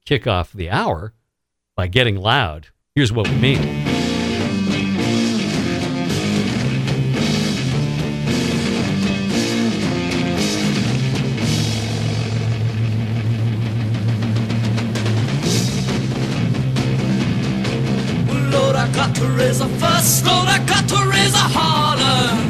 kick off the hour by getting loud. Here's what we mean. Lord, I got to raise a fuss. Lord, I got to raise a holler.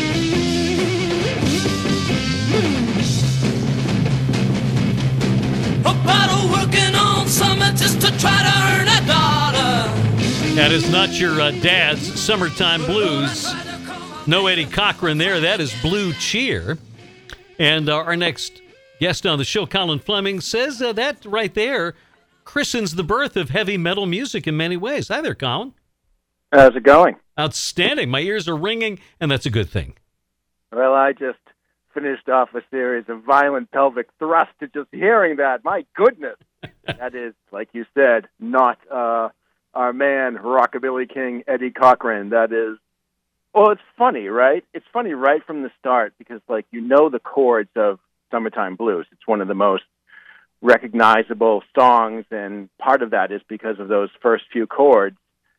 About working on summer just to try to earn a dollar. That is not your dad's Summertime Blues. No Eddie Cochran there. That is Blue Cheer. And our next guest on the show, Colin Fleming, says that right there christens the birth of heavy metal music in many ways. Hi there, Colin. How's it going? Outstanding. My ears are ringing, and that's a good thing. Well, I just finished off a series of violent pelvic thrusts to just hearing that. My goodness. That is, like you said, not our man, Rockabilly King Eddie Cochran. That is, well, it's funny, right? It's funny right from the start because, like, you know the chords of Summertime Blues. It's one of the most recognizable songs, and part of that is because of those first few chords.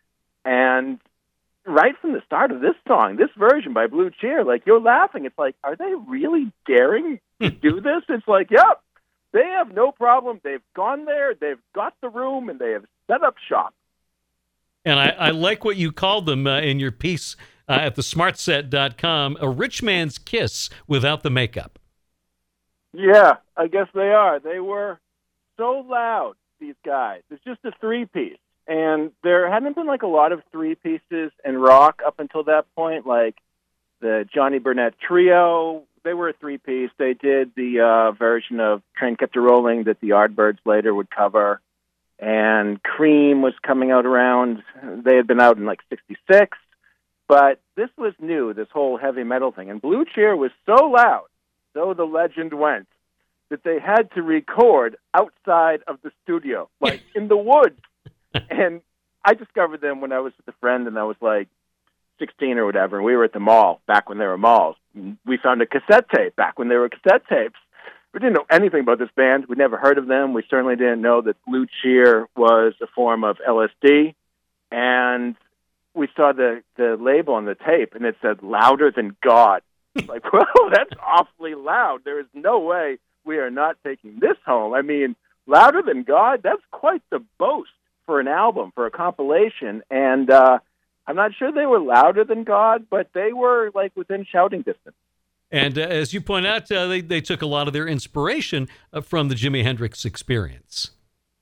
And right from the start of this song, this version by Blue Cheer, like, you're laughing. It's like, are they really daring to do this? It's like, yep, they have no problem. They've gone there, they've got the room, and they have set up shop. And I like what you called them in your piece at thesmartset.com, a rich man's kiss without the makeup. Yeah, I guess they are. They were so loud, these guys. It's just a three-piece. And there hadn't been, like, a lot of three-pieces in rock up until that point, like the Johnny Burnett Trio. They were a three-piece. They did the version of Train Kept a Rolling that the Yardbirds later would cover. And Cream was coming out around. They had been out in, like, 66. But this was new, this whole heavy metal thing. And Blue Cheer was so loud, so the legend went, that they had to record outside of the studio, like in the woods. And I discovered them when I was with a friend, and I was like 16 or whatever, and we were at the mall back when there were malls. We found a cassette tape back when there were cassette tapes. We didn't know anything about this band. We'd never heard of them. We certainly didn't know that Blue Cheer was a form of LSD. And we saw the label on the tape, and it said, "Louder Than God." Like, well, that's awfully loud. There is no way we are not taking this home. I mean, Louder Than God, that's quite the boast for an album, for a compilation. And I'm not sure they were louder than God, but they were, like, within shouting distance. And as you point out, they took a lot of their inspiration from the Jimi Hendrix Experience.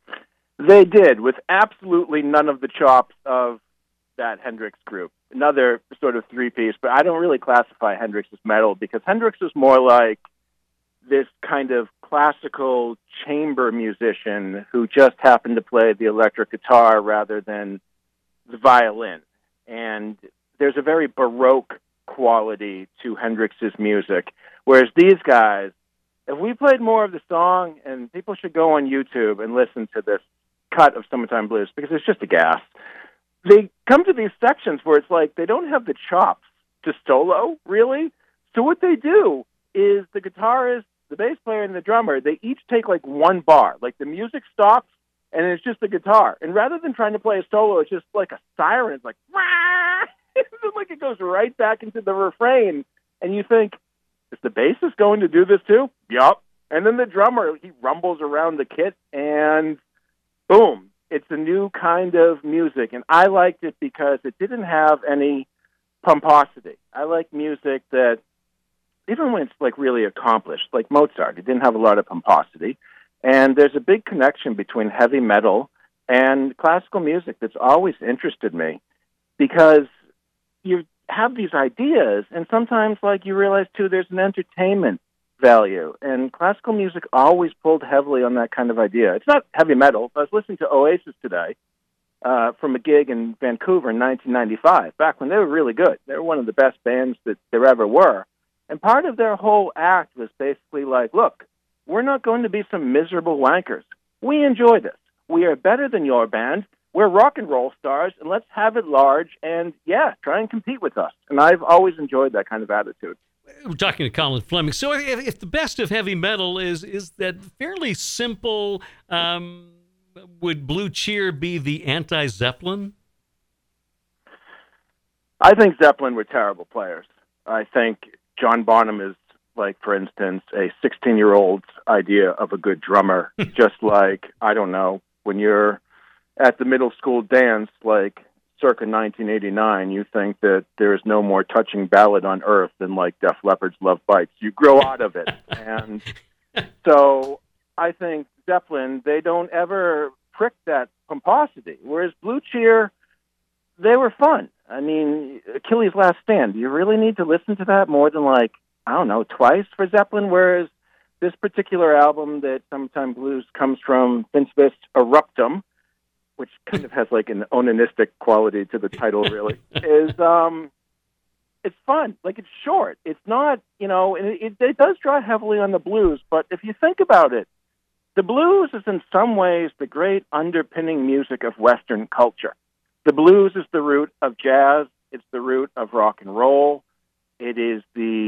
They did, with absolutely none of the chops of that Hendrix group. Another sort of three-piece, but I don't really classify Hendrix as metal because Hendrix is more like this kind of classical chamber musician who just happened to play the electric guitar rather than the violin. And there's a very Baroque quality to Hendrix's music, whereas these guys, if we played more of the song, and people should go on YouTube and listen to this cut of Summertime Blues because it's just a gas. They come to these sections where it's like they don't have the chops to solo, really. So what they do is the guitarist, the bass player, and the drummer, they each take like one bar. Like the music stops, and it's just the guitar. And rather than trying to play a solo, it's just like a siren. It's like, wah! Like it goes right back into the refrain. And you think, is the bassist going to do this too? Yup. And then the drummer, he rumbles around the kit, and boom. It's a new kind of music, and I liked it because it didn't have any pomposity. I like music that, even when it's like really accomplished, like Mozart, it didn't have a lot of pomposity. And there's a big connection between heavy metal and classical music that's always interested me because you have these ideas, and sometimes, like, you realize, too, there's an entertainment value, and classical music always pulled heavily on that kind of idea. It's not heavy metal. I was listening to Oasis today from a gig in Vancouver in 1995, back when they were really good. They were one of the best bands that there ever were. And part of their whole act was basically like, look, we're not going to be some miserable wankers. We enjoy this. We are better than your band. We're rock and roll stars, and let's have it large and, yeah, try and compete with us. And I've always enjoyed that kind of attitude. We're talking to Colin Fleming. So if the best of heavy metal is that fairly simple, would Blue Cheer be the anti-Zeppelin? I think Zeppelin were terrible players. I think John Bonham is, like, for instance, a 16-year-old's idea of a good drummer. Just like, I don't know, when you're at the middle school dance, like, circa 1989, you think that there is no more touching ballad on earth than, like, Def Leppard's Love Bites. You grow out of it. And so I think Zeppelin, they don't ever prick that pomposity, whereas Blue Cheer, they were fun. I mean, Achilles' Last Stand, do you really need to listen to that more than, like, I don't know, twice for Zeppelin? Whereas this particular album that Summertime Blues comes from, Vince Vist, Eruptum, which kind of has like an onanistic quality to the title, really, is it's fun. Like, it's short. It's not, you know, and it does draw heavily on the blues, but if you think about it, the blues is in some ways the great underpinning music of Western culture. The blues is the root of jazz. It's the root of rock and roll. It is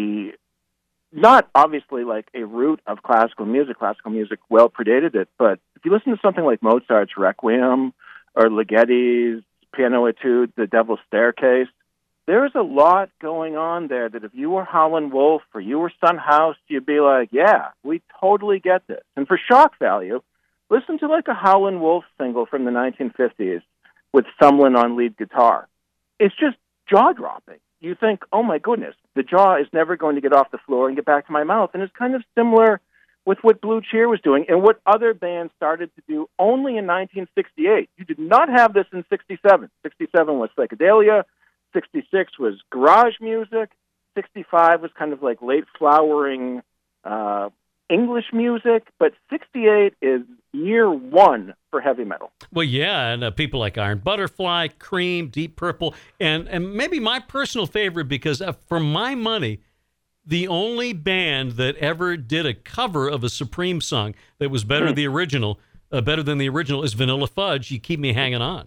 not obviously like a root of classical music. Classical music well predated it, but if you listen to something like Mozart's Requiem or Ligeti's Piano Etude, The Devil's Staircase, there's a lot going on there that if you were Howlin' Wolf or you were Son House, you'd be like, yeah, we totally get this. And for shock value, listen to like a Howlin' Wolf single from the 1950s with Sumlin on lead guitar. It's just jaw-dropping. You think, oh my goodness, the jaw is never going to get off the floor and get back to my mouth. And it's kind of similar with what Blue Cheer was doing and what other bands started to do only in 1968. You did not have this in 67. 67 was psychedelia. 66 was garage music. 65 was kind of like late flowering English music. But 68 is year one for heavy metal. Well, yeah, and people like Iron Butterfly, Cream, Deep Purple, and maybe my personal favorite, because for my money, the only band that ever did a cover of a Supreme song that was better than the original is Vanilla Fudge, You Keep Me Hanging On.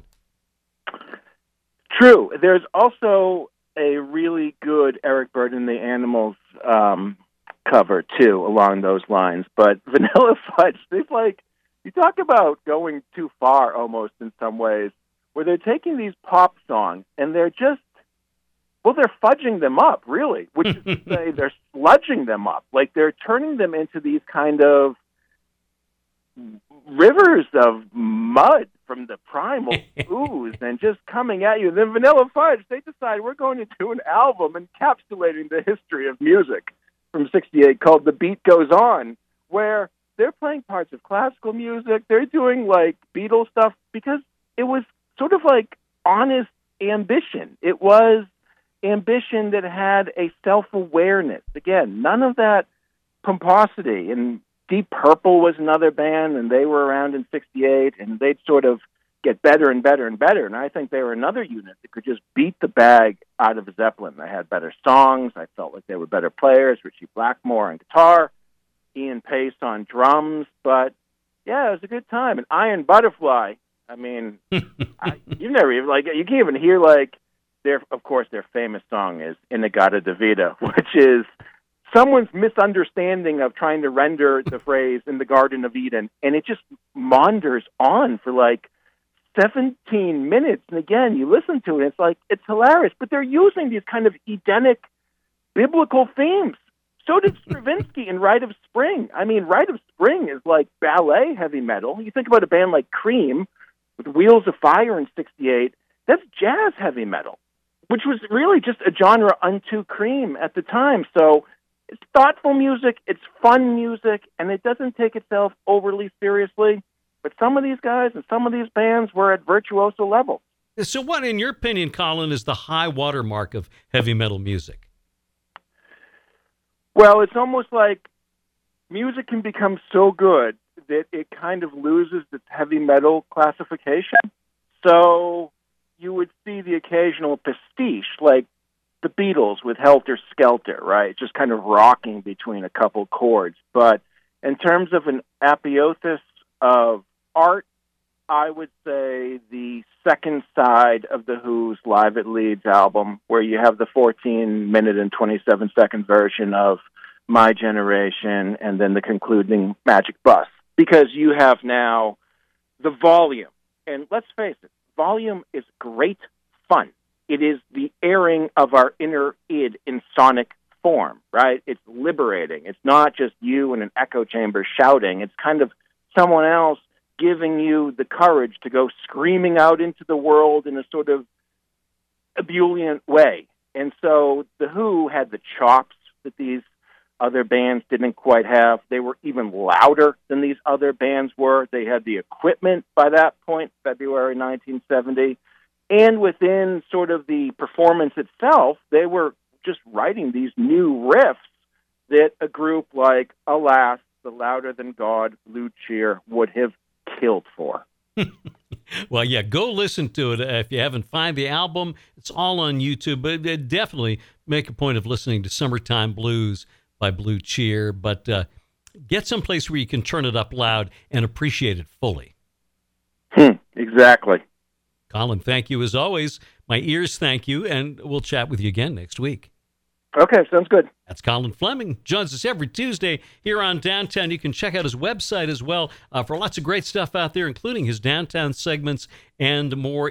True. There's also a really good Eric Burdon and the Animals cover, too, along those lines. But Vanilla Fudge, they've like, you talk about going too far almost in some ways, where they're taking these pop songs and they're just, well, they're fudging them up, really, which is to say they're sludging them up. Like, they're turning them into these kind of rivers of mud from the primal ooze and just coming at you. And then Vanilla Fudge, they decide we're going to do an album encapsulating the history of music from 68 called The Beat Goes On, where they're playing parts of classical music. They're doing, like, Beatles stuff because it was sort of like honest ambition. It was ambition that had a self-awareness. Again, none of that pomposity. And Deep Purple was another band, and they were around in 68, and they'd sort of get better and better and better. And I think they were another unit that could just beat the bag out of Zeppelin. They had better songs. I felt like they were better players. Richie Blackmore on guitar, Ian Pace on drums. But, yeah, it was a good time. And Iron Butterfly, I mean, you've never even, like, you can't even hear, like, of course, their famous song is Inagata Davida, which is someone's misunderstanding of trying to render the phrase in the Garden of Eden, and it just maunders on for like 17 minutes. And again, you listen to it, it's like, it's hilarious, but they're using these kind of Edenic biblical themes. So did Stravinsky in Rite of Spring. I mean, Rite of Spring is like ballet heavy metal. You think about a band like Cream with Wheels of Fire in 68, that's jazz heavy metal, which was really just a genre unto Cream at the time. So it's thoughtful music, it's fun music, and it doesn't take itself overly seriously. But some of these guys and some of these bands were at virtuoso level. So what, in your opinion, Colin, is the high watermark of heavy metal music? Well, it's almost like music can become so good that it kind of loses its heavy metal classification. So you would see the occasional pastiche, like the Beatles with Helter Skelter, right? Just kind of rocking between a couple chords. But in terms of an apotheosis of art, I would say the second side of the Who's Live at Leeds album, where you have the 14-minute and 27-second version of My Generation and then the concluding Magic Bus. Because you have now the volume. And let's face it, volume is great fun. It is the airing of our inner id in sonic form, right? It's liberating. It's not just you in an echo chamber shouting. It's kind of someone else giving you the courage to go screaming out into the world in a sort of ebullient way. And so The Who had the chops that these other bands didn't quite have. They were even louder than these other bands were. They had the equipment by that point, February 1970. And within sort of the performance itself, they were just writing these new riffs that a group like, alas, the Louder Than God, Blue Cheer would have killed for. Well, yeah, go listen to it. If you haven't found the album, it's all on YouTube, but definitely make a point of listening to Summertime Blues by Blue Cheer, but get someplace where you can turn it up loud and appreciate it fully. Exactly. Colin, thank you as always. My ears thank you, and we'll chat with you again next week. Okay, sounds good. That's Colin Fleming. Joins us every Tuesday here on Downtown. You can check out his website as well for lots of great stuff out there, including his downtown segments and more.